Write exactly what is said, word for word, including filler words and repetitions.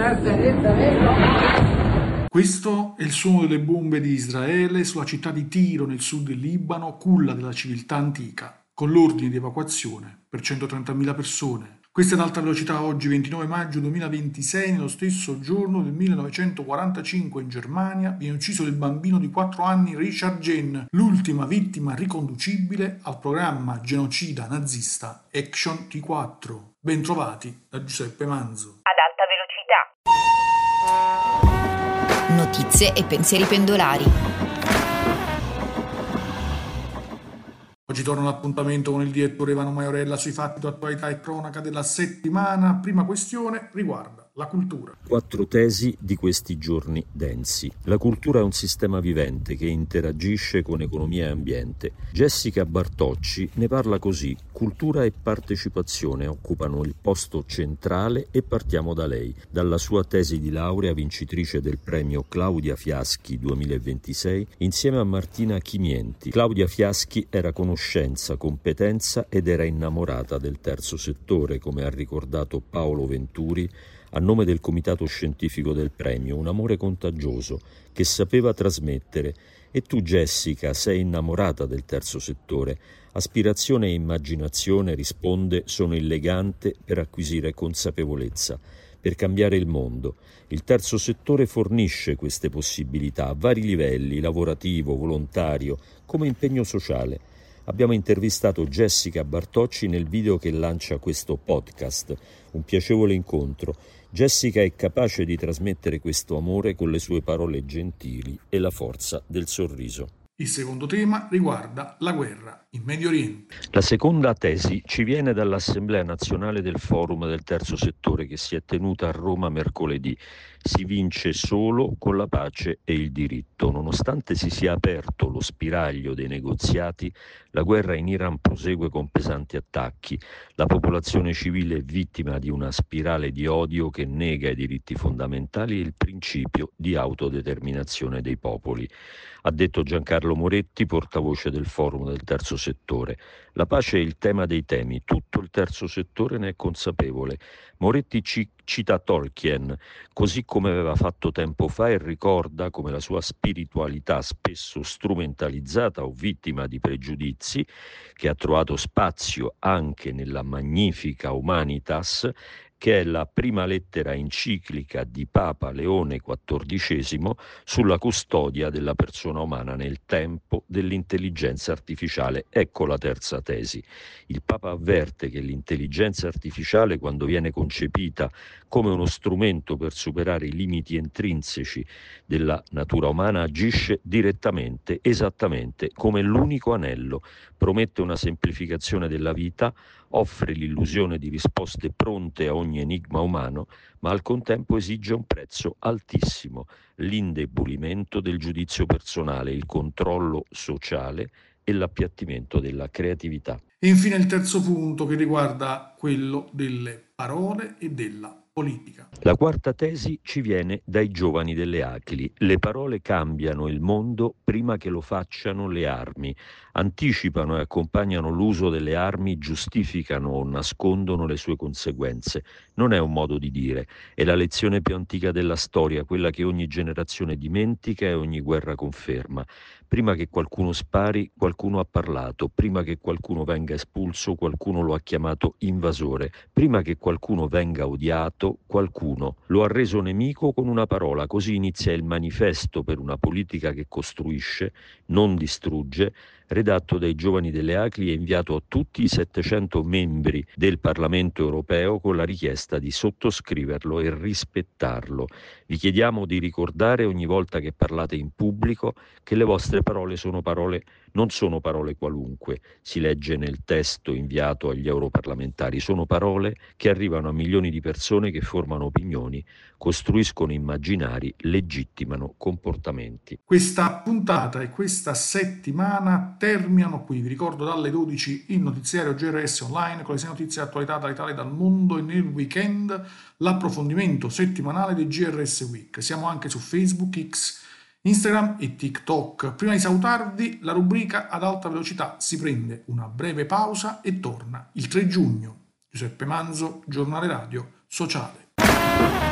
Questo è il suono delle bombe di Israele sulla città di Tiro nel sud del Libano, culla della civiltà antica, con l'ordine di evacuazione per centotrentamila persone. Questa è ad alta velocità oggi ventinove maggio duemilaventisei, nello stesso giorno del millenovecentoquarantacinque in Germania viene ucciso il bambino di quattro anni Richard Gen, l'ultima vittima riconducibile al programma genocida nazista Action T quattro. Bentrovati da Giuseppe Manzo. Ad alta velocità. Notizie e pensieri pendolari. Oggi torna l'appuntamento con il direttore Ivano Maiorella sui fatti d'attualità e cronaca della settimana. Prima questione riguarda la cultura. Quattro tesi di questi giorni densi. La cultura è un sistema vivente che interagisce con economia e ambiente. Jessica Bartocci ne parla così: cultura e partecipazione occupano il posto centrale e partiamo da lei, dalla sua tesi di laurea vincitrice del premio Claudia Fiaschi duemilaventisei insieme a Martina Chimienti. Claudia Fiaschi era conoscenza, competenza ed era innamorata del terzo settore, come ha ricordato Paolo Venturi a nome del comitato scientifico del premio, un amore contagioso che sapeva trasmettere. E tu, Jessica, sei innamorata del terzo settore. Aspirazione e immaginazione, risponde, sono il legante per acquisire consapevolezza, per cambiare il mondo. Il terzo settore fornisce queste possibilità a vari livelli, lavorativo, volontario, come impegno sociale. Abbiamo intervistato Jessica Bartocci nel video che lancia questo podcast. Un piacevole incontro. Jessica è capace di trasmettere questo amore con le sue parole gentili e la forza del sorriso. Il secondo tema riguarda la guerra in Medio Oriente. La seconda tesi ci viene dall'Assemblea Nazionale del Forum del Terzo Settore che si è tenuta a Roma mercoledì. Si vince solo con la pace e il diritto. Nonostante si sia aperto lo spiraglio dei negoziati, la guerra in Iran prosegue con pesanti attacchi. La popolazione civile è vittima di una spirale di odio che nega i diritti fondamentali e il principio di autodeterminazione dei popoli. Ha detto Giancarlo Moretti, portavoce del Forum del Terzo Settore. La pace è il tema dei temi, tutto il terzo settore ne è consapevole. Moretti ci cita Tolkien, così come aveva fatto tempo fa, e ricorda come la sua spiritualità, spesso strumentalizzata o vittima di pregiudizi, che ha trovato spazio anche nella magnifica Humanitas, che è la prima lettera enciclica di Papa Leone quattordicesimo sulla custodia della persona umana nel tempo dell'intelligenza artificiale. Ecco la terza tesi. Il Papa avverte che l'intelligenza artificiale, quando viene concepita come uno strumento per superare i limiti intrinseci della natura umana, agisce direttamente, esattamente come l'unico anello, promette una semplificazione della vita, offre l'illusione di risposte pronte a ogni enigma umano, ma al contempo esige un prezzo altissimo: l'indebolimento del giudizio personale, il controllo sociale e l'appiattimento della creatività. E infine il terzo punto, che riguarda quello delle parole e della politica. La quarta tesi ci viene dai giovani delle Acli. Le parole cambiano il mondo prima che lo facciano le armi. Anticipano e accompagnano l'uso delle armi, giustificano o nascondono le sue conseguenze. Non è un modo di dire, è la lezione più antica della storia, quella che ogni generazione dimentica e ogni guerra conferma. Prima che qualcuno spari, qualcuno ha parlato. Prima che qualcuno venga espulso, qualcuno lo ha chiamato invasore. Prima che qualcuno venga odiato, qualcuno lo ha reso nemico con una parola. Così inizia il manifesto per una politica che costruisce, non distrugge, redatto dai giovani delle Acli e inviato a tutti i settecento membri del Parlamento europeo con la richiesta di sottoscriverlo e rispettarlo. Vi chiediamo di ricordare ogni volta che parlate in pubblico che le vostre parole sono parole, non sono parole qualunque, si legge nel testo inviato agli europarlamentari, sono parole che arrivano a milioni di persone che formano opinioni, costruiscono immaginari, legittimano comportamenti. Questa puntata e questa settimana terminano qui. Vi ricordo dalle dodici il notiziario G R S online con le sei notizie di attualità dall'Italia e dal mondo, e nel weekend l'approfondimento settimanale di G R S Week. Siamo anche su Facebook, X, Instagram e TikTok. Prima di salutarvi, la rubrica Ad alta velocità si prende una breve pausa e torna il tre giugno. Giuseppe Manzo, giornale radio sociale.